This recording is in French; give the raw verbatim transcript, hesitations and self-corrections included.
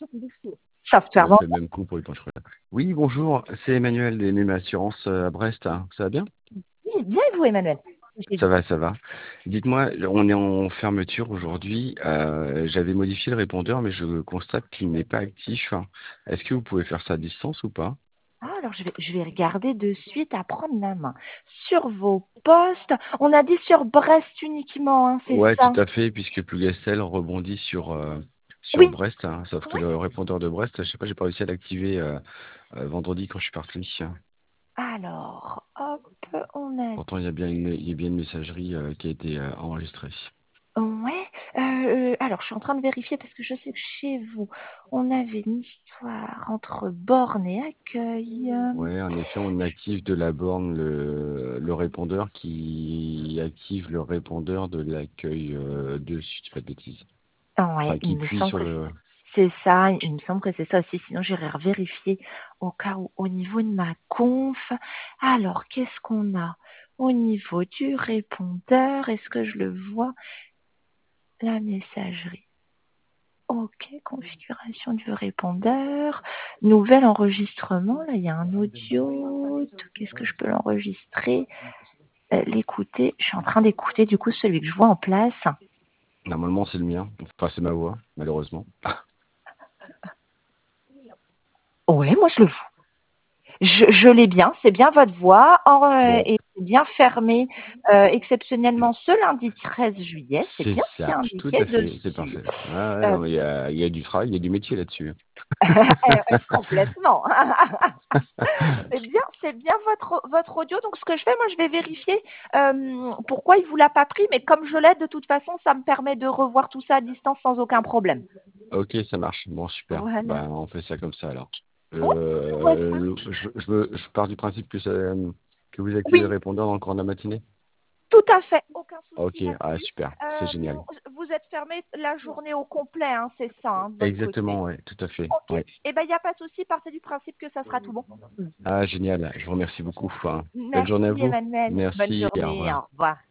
Software On a bancaire. fait le même coup pour les planches. Oui, bonjour, c'est Emmanuel des Mêmes Assurances euh, à Brest. Hein. Ça va bien? Oui, bien et vous, Emmanuel? J'ai Ça dit. va, ça va. Dites-moi, on est en fermeture aujourd'hui. Euh, j'avais modifié le répondeur, mais je constate qu'il n'est pas actif. Est-ce que vous pouvez faire ça à distance ou pas? Ah, alors je vais, je vais regarder de suite à prendre la main. Sur vos postes, on a dit sur Brest uniquement, hein, c'est Ouais, tout ça? à fait, puisque Plougastel rebondit sur, euh, sur Oui, Brest, hein, sauf que oui. le répondeur de Brest, je sais pas, j'ai pas réussi à l'activer euh, euh, vendredi quand je suis parti. Alors, hop, on a Pourtant, il y a bien une, il y a bien une messagerie euh, qui a été euh, enregistrée. Ouais, heu, alors je suis en train de vérifier parce que je sais que chez vous, on avait une histoire entre borne et accueil, hem, Ouais, en effet, on active de la borne le, le répondeur qui active le répondeur de l'accueil euh, dessus, si je dis pas de bêtises. ouais, Enfin, il qui me puise semble sur que le. c'est ça, il me semble que c'est ça aussi, sinon j'irai revérifier au cas où au niveau de ma conf. Alors qu'est-ce qu'on a? Au niveau du répondeur, est-ce que je le vois? La messagerie. OK, configuration du répondeur, nouvel enregistrement, là il y a un audio, qu'est-ce que je peux l'enregistrer? Heu, l'écouter, je suis en train d'écouter du coup celui que je vois en place. Normalement, c'est le mien. Enfin, c'est ma voix, malheureusement. Ouais, moi je le vois. Je je l'ai bien, c'est bien votre voix en heu Bon, et c'est bien fermé, heu, exceptionnellement ce lundi treize juillet, c'est c'est bien ce qui est ça, tout indiqué à fait, c'est dessus. parfait. Ah ouais, Heu, non, mais il y a, il y a du travail, il y a du métier là-dessus. eh, complètement. C'est bien, c'est bien votre votre audio. Donc ce que je fais, moi, je vais vérifier, hem, pourquoi il vous l'a pas pris, mais comme je l'ai de toute façon, ça me permet de revoir tout ça à distance sans aucun problème. Ok, ça marche. Bon, super. Voilà. Ben, on fait ça comme ça alors. Ouais, on voit ça. Euh, je, je, me- je pars du principe que, ça, que vous activez le Oui, répondeur dans le cours de la matinée. tout à fait, aucun souci Ok, ah là-dessus. super, c'est Hem, génial. vous êtes fermé la journée au complet, hein, c'est ça, hein, de votre côté? Exactement, ouais, tout à fait. OK. Ouais. Et ben, il y a pas de souci, partez du principe que ça sera tout bon. Ah, génial. Je vous remercie beaucoup. Hein. Belle journée à Merci vous. Emmanuel. Bonne Merci et au journée, revoir. au revoir.